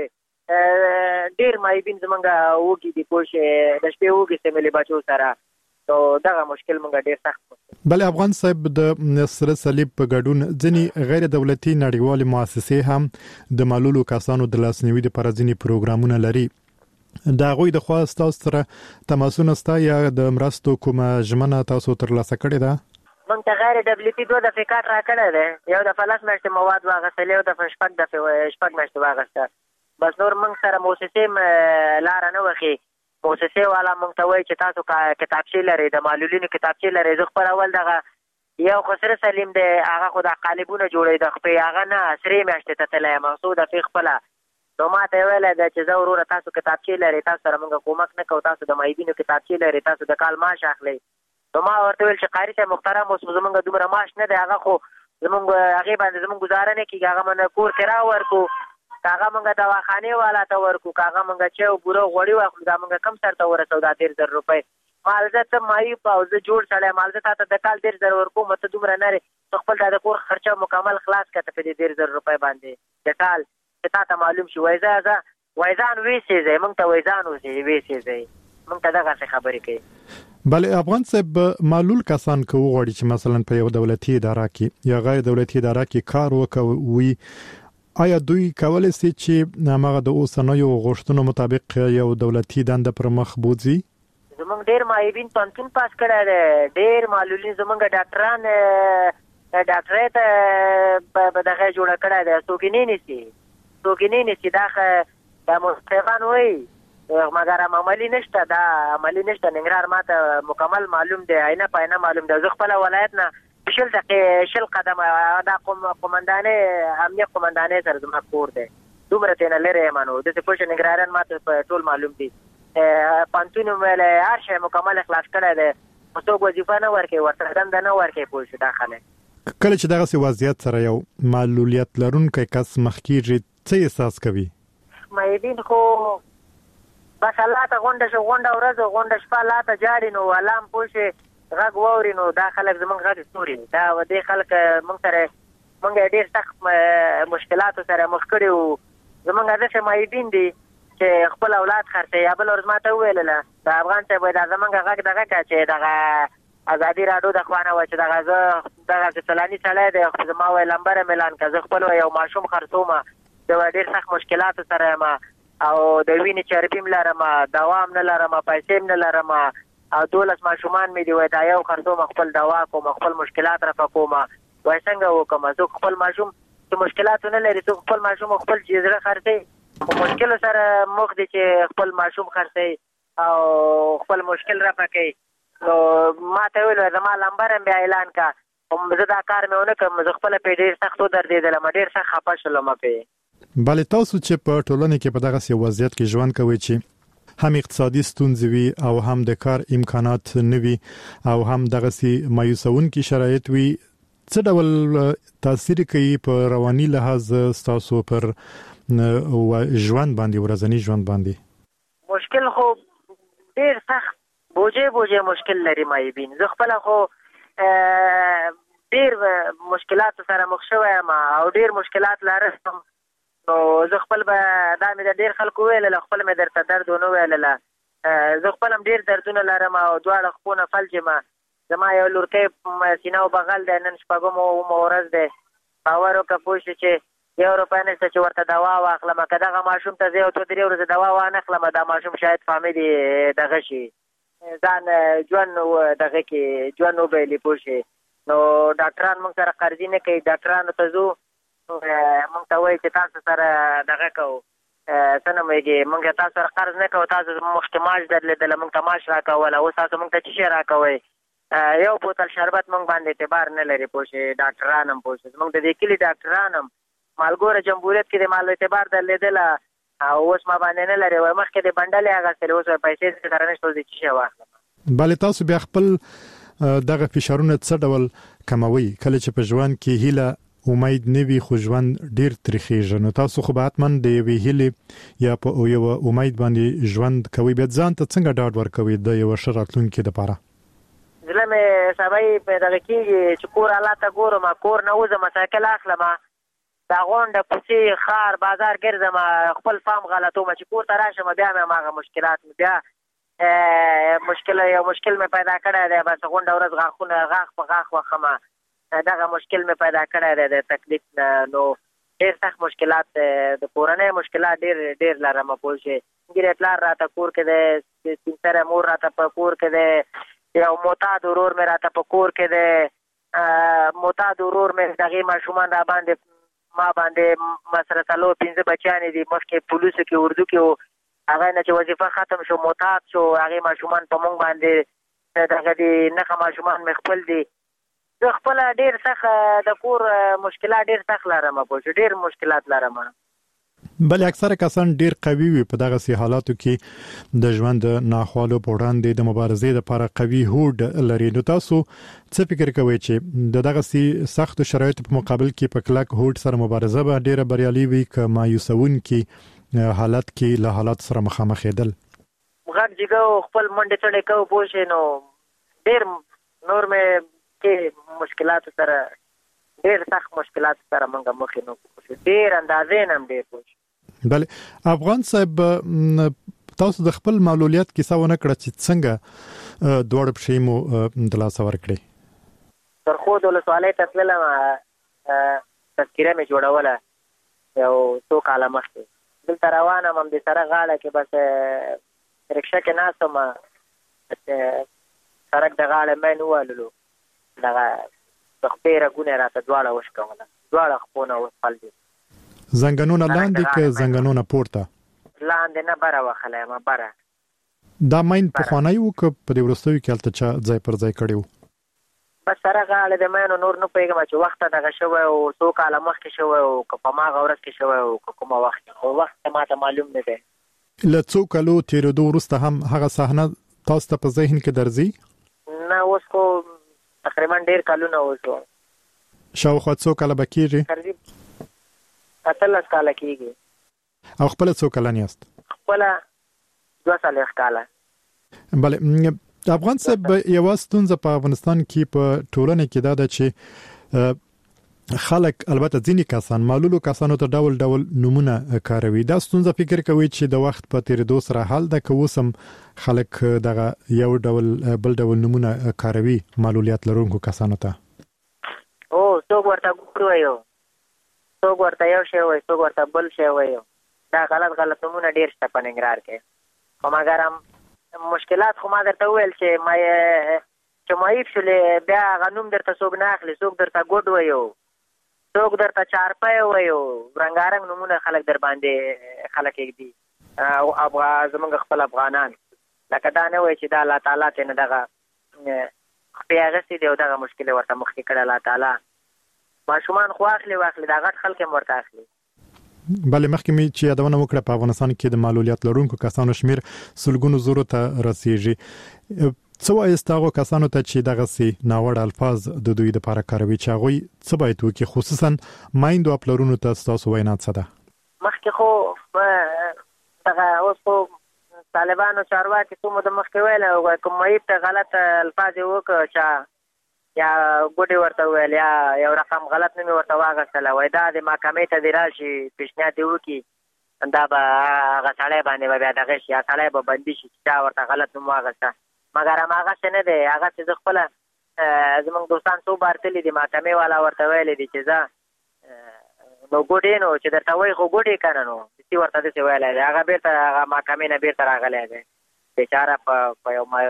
شوې ډېر معیبین زمونږ وږي دي پوه شوې د شپې وږي سمیلې بچو سره نو دغه مشکل مونږ ډېر سخت بلې افغان صاحب د سره صلیب په ګډون ځینې غیر دولتي نړیوالې مؤسسې هم د معلولو کسانو د لاسنیوي لپاره ځینې پروګرامونه لري د هغوی د خوا ستاسو سره تماسونه شته یا د مرستو کومه ژمنه تاسو ترلاسه کړې ده؟ موږ ته غیر دولتي دوه دفعې کارت راکړی دی یو دفعه لس میاشتې مواد واخیستل یو دفعه شپږ دفعې شپږ میاشتې واخیسته بس نور موږ سره موسسې لاره نه وښي موسسې والا موږ ته وایي چې تاسو کتابچې لرئ د معلولینو کتابچې لرئ زه خپل اول دغه یو خو سره سلیم دی هغه خو د قالبونه جوړوي د خپې هغه نه سرې میاشتې ته تللی یم څو دفعې خپله نو ما ته یې ویلی ده چې زه وروره تاسو کتابچې لرئ تاسو سره موږ کومک نه کوو تاسو د معیبینو کتابچې لرئ تاسو د کال معاش اخلئ نو ما ورته ویل چې قاري صاحب محترم اوس زمونږ دومره معاش نه دی هغه خو زمونږ هغې باندې زمونږ ګزاره نه کېږي هغه مونږ کور کرا ورکو که هغه مونږ دواخانې والا ته ورکو که هغه مونږ چای او بوره غوړي واخلو دا مونږ کم سر ته ورسو دا ډېر زر روپۍ مال زه ته معیوب او زه جوړ سړی مال زه تا ته د کال ډېر زر ورکوم ته دومره نه ته خپل دا د کور خرچه مکمل خلاص کړه ته په دې ډېر زر روپۍ باندې د کال چې تا ته معلوم شي وایي زه زه وایي ځان ویسېځئ مونږ ته وایي ځان اوسئ ویسېځئ مونږ ته دغسې خبرې کوي بله افغان صاحب معلول کسان کو غواړي چې مثلا په یو دولتي اداره کې یا غیر دولتي اداره کې کار وکوي آیا دوی کولای شي چې هغه د اوسنیو غوښتنو مطابق یو دولتي دنده پر مخ بوځي؟ زمونږ ډیر مایبین پانتون پاس کړی دی، ډیر معلولین زمونږ ډاکټران ډاکټرۍ ته په دغه جوړه کړی دی، څوک نه نیسي څوک نه نیسي دا د مستقان وایي مګر عملی نشته، دا عملی نشته. ننګرهار ماته مکمل معلوم دی، عینه په عینه معلوم دی. زه خپل ولایت نه شل دقیقې شل قدم دا قومندانې امنیت قومندانې سره زما کور دی، دومره تېنه لرې یم نو داسې پوه شه ننګرهاریان ماته په ټول معلوم دي. پوهنتون ویلی هر شی مکمل خلاص کړی دی، څوک وظیفه نه ورکوي، ورسره دنده نه ورکوي. پوه شو دا خلک کله چې دغسې وضعیت سره یو معلولیت لرونکی کس مخ کېږي څه احساس کوي؟ معیبین خو بس الله ته غونډه شو، غونډه ورځ غونډه شپه الله ته جاړي نو الله هم پوه شي غږ واوري نو دا خلک زمونږ غږ ستوري دا دې خلک مونږ سره مونږ ډېر سخت مشکلاتو سره مخ کړي وو. زمونږ داسې معیبین دي چې خپل اولاد خرڅوي. یا بله ورځ ما ته وویلله د افغان صاحب وایي دا زمونږ غږ دغه کړه چې دغه ازادي راډیو د خوا نه وه چې دغه زه دغسې فلاني سړی دی خو زما وایي لمبره مې اعلان کړه، زه خپل یو ماشوم خرڅوم، زه ډېر سخت مشکلاتو سره یم او د وینې چربي م لرم، دوا هم نه لرم، پیسې هم نه لرم او دولس ماشومان مې دي، وایي دا یو خرڅوم خپل دوا کوم، خپل مشکلات رفع کوم. وایي څنګه وکړم؟ څوک خپل ماشوم چې مشکلاتو نه لري څوک خپل ماشوم خپل چې زړه خرڅوي، خو مشکلو سره مخ دي چې خپل ماشوم خرڅوي او خپل مشکل رفع کوي. نو ما ته ویل زما لمبر هم بیا اعلان کړه، زه دا کار مې ونه کړم، زه خپله پرې ډېر سخت ودرېدلم، ډېر سخت خفه شولم پرې. بله تاسو چې په ټولنه کې په دغه وضعیت کې ژوند کوئ چې هم اقتصادي ستونزې وي او هم د کار امکانات نه وي او هم دغه مایوسونکي شرایط وي، څه ډول تاثیر کوي په رواني لحاظ تاسو پر ژوند باندې ورځنی ژوند باندې؟ مشکل خو ډېر سخت بوجه بوجه مشکل لري مایبین. زه خپل خو ډېر مشکلات سره مخ شوی یم او ډېر مشکلات لرم نو زه خپل به دا مې د ډېر خلکو ویلله، خپل مې درته درد ونه ویلله. زه خپل هم ډېر دردونه لرم او دواړه خپونه فلج یم. زما یو لورکی سینه او بغل دی، نن شپږمه اومه ورځ دی. باور وکړه پوه شې چې یو روپۍ نشته چې ورته دوا واخلم، که دغه ماشوم ته زه یو څو درې ورځې دوا وانخلم دا ماشوم شاید فامیل یې دغه شي ځان ژوند دغه کې ژوند وبایلي پوه شې. نو ډاکټران موږ سره قرضي نه کوي، ډاکټرانو ته ځو مونږ ته وایي چې تاسو سره دغه کوو څه نه مېږي، مونږ تاسو سره قرض نه کوو، تاسو مخکې معاش درلېدله مونږ ته معاش راکوله، اوس تاسو مونږ ته څه شی راکوئ؟ یو بوتل شربت مونږ باندې اعتبار نه لري پوه شې. ډاکټران هم پوه شې زمونږ د دې کلي ډاکټران هم مالګوره جمهوریت کې د مال اعتبار درلېدله او اوس ما باندې نه لري، وایي مخکې د بنډلې اخیستلې اوس وایي پیسې سره نشته، اوس د څه شی واخلم؟ بله تاسو بیا خپل دغه فشارونه څه ډول کموي کله چې په ژوند کې هیله امید نه وي خو ژوند ډیر تریخیږي؟ نو تاسو خو به حتما د یوې هیلې یا په یو امید باندې ژوند کوي، بیا ځان ته څنګه ډاډ ورکوي د یو ښه راتلونکي لپاره؟ زړه مې سبا په دغه کېږي چې کور الله ته ګورم، کور نه وځم سایکل اخلم، دا غونډه کوڅې ښار بازار ګرځم، خپل فام غلطوم چې کور ته راشم بیا مې هماغه مشکلات بیا مشکل یو مشکل مې پیدا کړی دی، بس غونډه ورځ غاښونه غاښ په غاښ وخمه دغه مشکل مې پیدا کړی دی د تکلیف نه. نو ډېر سخت مشکلات د کورنۍ مشکلات ډېر ډېر لرم پوه شې. ګیرې پلار راته کور کې دی، سپین سره مور راته په کور کې دی، یو معتاد ورور مې راته په کور کې دی، معتاد ورور مې دغې ماشومان را باندې ما باندې مسره څلور پنځه بچیانې دي، مخکې پولیسو کې اردو کې و، هغه نه چې وظیفه ختم شو معتاد شو، هغې ماشومان په مونږ باندې دغه دي نښه ماشومان مې خپل دي. زه خپله ډېر سخت د کور مشکلات ډېر سخت لرم پوه شو، ډېر مشکلات لرم. بلې اکثره کسان ډېر قوي وي په دغسې حالاتو کې د ژوند د ناخوالو په وړاندې د مبارزې لپاره قوي هوډ لري. نو تاسو څه فکر کوئ چې د دغسې سختو شرایطو په مقابل کې په کلک هوډ سره مبارزه به ډېره بریالي وي که مایوسونکي حالت کې له حالات سره مخامخ کېدل؟ غټ جګه خپل منډې چړې کوو پوه شې، نو ډېر نور مې کې مشکلات سره ډېر سخت مشکلات سره مونږ مخې نو ډېر اندازې نه هم ډېر پوه شو. بله افغان صاحب تاسو د خپل معلولیت کیسه ونه کړه چې څنګه دوړ پښې مو د لاس ور کړې؟ تر خو د ولسوالۍ ته تللم، تذکره مې جوړوله یو څو کاله مخکې. دلته روان یم همدې سره غاړه کې، بس رکشه کې ناست وم، سړک د غاړه مې نه واللو، دغه د خپې رګونه راته دواړه وشکوله، دواړه خپونه وسپل دي. زنګنونه لاندې که زنګنونه پورته؟ لاندې نه، بره وخلی یم، بره. دا ماین پخوانی و که په دې وروستیو کې هلته چا ځای پر ځای کړی و؟ بس سره غاړه د مینو نور نه پوهېږم چې وخته دغه شوی او څو کاله مخکې شوی او که په هماغه ورځ کې شوی او که کومه وخت کې، خو وخت ما ته معلوم نه دی. له څو کالو تېرېدو وروسته هم هغه صحنه تاسو ته په ذهن کې درځي؟ نه، اوس خو تقریبا ډېر کلونه وشو. شاوخوا څو کاله به کېږي؟ اتلس کاله کېږي. او خپله څو کلن یاست؟ خپله دوه څلوېښت کاله. بله، افغان صاحب یوه ستونزه په افغانستان کې په ټولنه کې دا ده چې خلک، البته ځینې کسان، معلولو کسانو ته ډول ډول نومونه کاروي. دا ستونزه فکر کوي چې د وخت په تېرېدو سره حل ده، که اوس هم خلک دغه یو ډول بل ډول نومونه کاروي معلولیت لرونکو کسانو ته؟ او څوک ورته ګور وایي، څوک ورته یو شی وایي، څوک ورته بل شی وایي. دا غلط غلط نومونه ډېر شته په ننګرهار کې. خو مګر هم مشکلات خو ما درته وویل چې ما چې معیب شولې، بیا هغه نوم درته څوک نه اخلي، څوک درته ګوډ وایي، څوک درته چارپی وایي، رنګارنګ نومونه خلک در باندې خلک ایږدي. او زموږ خپل افغانان لکه دا نه وایي چې دا الله تعالی ته نه دغه خپې اخیستې دي او دغه مشکل ورته مخکې کړی الله تعالی. ماشومان خو اخلي واخلي، دا غټ خلک هم ورته اخلي. بله، مخکې مې چې یادونه وکړه په افغانستان کې د معلولیت لرونکو کسانو شمیر سلګونو زرو ته رسیږي. څه وایست هغو کسانو ته چې دغسې ناوړه الفاظ د دوی دپاره کاروي، چې هغوی څه باید وکړي، خصوصا میندو او پلرونو ته ستاسو وینا څه ده؟ مخکې خو دغه اوس خو طالبانو چارواکي څو موده مخکې ویل، کوم معیب ته غلط الفاظ یې وکړه، چا یا ګوډې ورته وویل یا یو رقم غلط نوم یې ورته واخیستله، وایي دا د محکمې ته دې راشي، پیشنهاد دې وکړي، دا به هغه سړی باندې به بیا دغه شي، هغه سړی به بندي شي چې چا ورته غلط نوم واخیسته. مګر هماغسې نه دی، هغسې زه خپله زموږ دوستان څو بار تللي دي، محکمې والا ورته ویلی دي چې زه نو ګوډې نو چې درته وایي خو ګوډې که نه، نو داسې ورته داسې ویلی دی. هغه بېرته هغه محکمې نه بېرته راغلی دی بېچاره په یو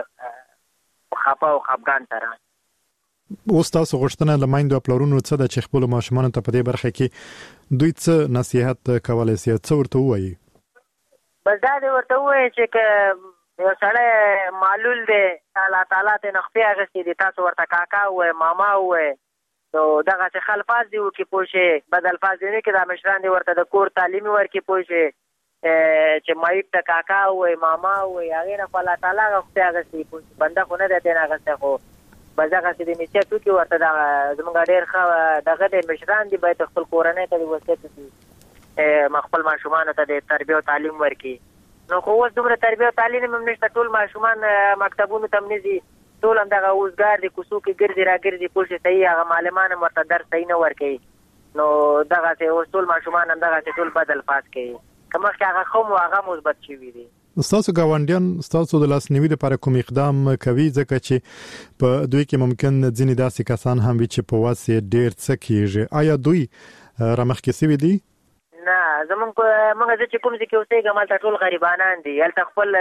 خفه او خفګان سره. اوس تاسو غوښتنه له میندو او پلرونو څه ده چې خپلو ماشومانو ته په دې برخه کې دوی څه نصیحت کولی سي، څه ورته ووایي؟ بس دا دې ورته ووایي چې که یو سړی معلول دی، الله تعالی ته نه خپې اخیستې دي، تاسو ورته کاکا ووایئ، ماما ووایئ، نو دغسې ښه الفاظ دې وکړي، پوه شئ، بد الفاظ دې نه کړي. دا مشران دې ورته د کور تعلیم ورکړي، پوه شئ، چې معیب ته کاکا ووایئ، ماما ووایئ، هغې نه خو الله تعالی هغه خپې اخیستې، پوه شئ، بنده خو نه دی ترې نه اخیستی، خو بس دغسې د نصیحت وکړي ورته. دغه زموږ ډېر ښه دغه دی، مشران دي، باید خپل کورنۍ ته دې وصیت وکړي، خپل ماشومانو ته د تربیه او تعلیم ورکړي. نو خو اوس دومره تربیه او تعلیم هم نشته، ټول ماشومان مکتبونو ته هم نه ځي، ټول هم دغه اوزګار دي، کوڅو کې ګرځي را ګرځي، پوه شئ، صحیح هغه معلمان هم ورته درس صحیح نه ورکوي. نو دغسې اوس ټول ماشومان هم دغسې ټول بد الفاظ کوي، که مخکې هغه ښه مو هغه مثبت شوي دي. ستاسو ګاونډیان ستاسو د لاسنیوي لپاره کوم اقدام کوي؟ ځکه چې په دوی کې ممکن ځینې داسې کسان هم وي چې په واس یې ډېر څه کېږي. آیا دوی رامخکې سوي دي؟ نه، زمونږ موږ زه چې کوم ځای کې اوسېږم هلته ټول غریبانان دي، هلته خپل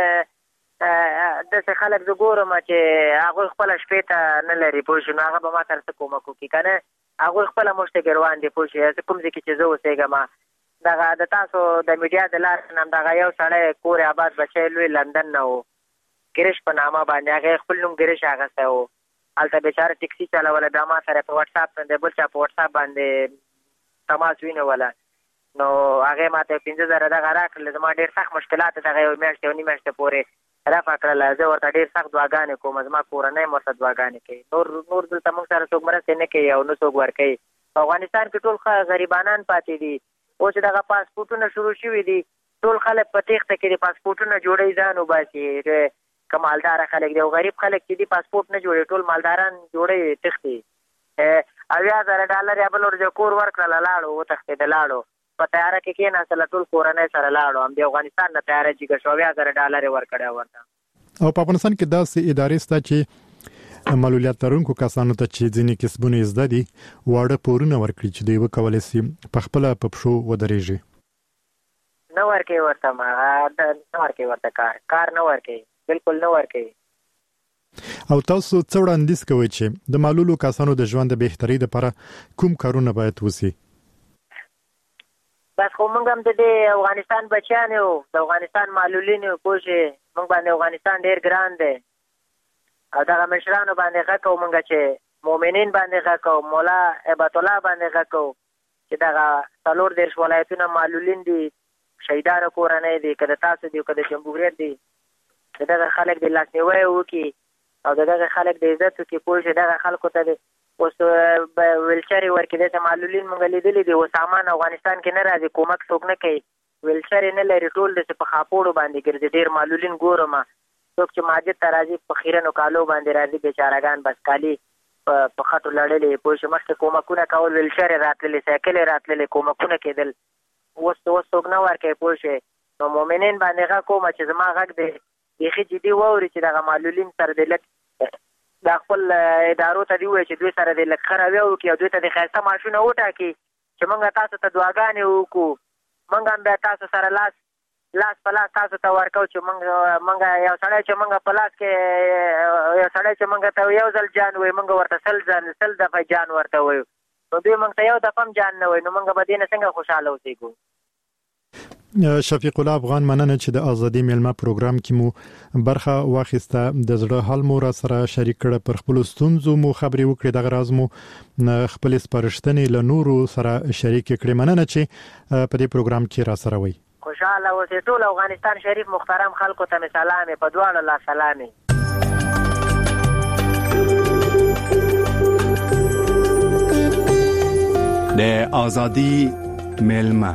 داسې خلک زه ګورم چې هغوی خپله شپې ته نه لري، پوه شو، نو هغه به ما سره څه کومک وکړي که نه، هغوی خپله موږ ته ګروان دي، پوه شو. زه کوم ځای کې چې زه اوسېږم دغه د تاسو د میډیا د لارې نه دغه یو سړی کور آباد بچی لوی لندن نه و، ګرش په نامه باندې، هغې خپل نوم ګرش اخیستی و، هلته بیچاره ټکسي چلوله، بیا ما سره په واټساپ باندې بل چا په واټساپ باندې تماس ونیوله، نو هغې ما ته پنځه زره دغه راکړل. زما ډېر سخت مشکلات دغه یو میاشت یو نیم میاشتې پورې رفع کړله. زه ورته ډېر سخت دعاګانې کوم، زما کورنۍ هم ورته دعاګانې کوي، نور نور دلته موږ سره څوک مرستې نه کوي او نه څوک ورکوي. په افغانستان کې ټول ښه غریبانان پاتې دي. اوس دغه پاسپورټونه شروع شوي دي، ټول خلک په تېښته کې دي، پاسپورټونه جوړوي ځان وباسي، که مالداره خلک دي او غریب خلک چې دي پاسپورټ نه جوړوي، ټول مالداران جوړوي تښتي. اویا زره ډالر یا بل ورځ کور ورکړله لاړو، وتښتېده لاړو. په تیاره کې کېناستل، ټول کورنۍ سره لاړو، هم د افغانستان نه تیاره جګه شوه، اویا زره ډالر ورکړی ورته. او په افغانستان کې داسې ادارې شته چې معلولیت لرونکو کسانو ته چې ځینې کسبونه زده دي واړه پورونه ورکړي چې دوی وکولی شي په خپله په پښو ودرېږي. نه ورکوي ورته، نه ورکوي ورته کار کار نه ورکوي، بالکل نه ورکوي. او تاسو څه وړاندیز کوئ چې د معلولو کسانو د ژوند د بهترۍ لپاره کوم کارونه باید وشي؟ بس خو موږ هم د دې افغانستان بچیان یو، د افغانستان معلولین یو، پوه شې موږ باندې افغانستان ډېر ګران دی او دغه مشرانو باندې غږ کوو موږ چې مؤمنین باندې غږ کوو، مولا هیبت الله باندې غږ کوو چې دغه څلور دېرش ولایتونه معلولین دي، شهیدانو کورنۍ دي، که د تاسو دي که د جمهوریت دي، د دغه خلک د لاسنیوی وکړي او د دغه خلک د عزت وکړي. پوه شې دغه خلکو ته د اوس ویلچرې ورکړي، داسې معلولین موږ لیدلي دي، اوس سامان افغانستان کې نه راځي، کومک څوک نه کوي، ویلچرې نه لري، ټول داسې په خاپوړو باندې ګرځي. ډېر معلولین ګورم څوک چې ماجد ته راځي په خیرنو کالو باندې راځي، بیچارهګان بس کالي په خټو لړلې. پوه شې مخکې کومکونه کول، ویلچرې راتللې، سایکلې راتللې، کومکونه کېدل، اوس اوس څوک نه ورکوي. پوه شې نو مؤمنین باندې غږ کوم چې زما غږ دی بیخي جدي واوري چې دغه معلولین سره د لږ دا خپل ادارو ته دی وایي چې دوی سره د لږ ښه رویه وکړي او دوی ته د ښایسته معاشونه وټاکي چې موږ تاسو ته دعاګانې وکړو، موږ هم بیا تاسو سره لاس لاس په لاس تاسو ته ورکو چې موږ موږ یو سړی چې موږ په لاس کې یو سړی چې موږ ته یو ځل جان وایي موږ ورته سل ځل سل دفعه جان ورته وایو، نو دوی موږ ته یو دفعه هم جان نه وایي، نو موږ به دې نه څنګه خوشحاله اوسېږو. شفیق الله افغان، مننه چې د ازادي میلمه پروګرام کې مو برخه واخیسته، د زړه حال مو را سره شریک کړه، پر خپل ستونزو مو خبرې وکړې، دغه راز مو خپل سپارښتنې له نورو سره شریک کړې. مننه چې په دې پروګرام کې را سره وئ. خوشاله اوسئ. ټول افغانستان شریف محترم خلکو ته مې سلام په دواړو لاس سلام. د ازادي میلمه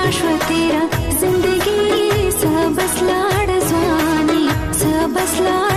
Bas la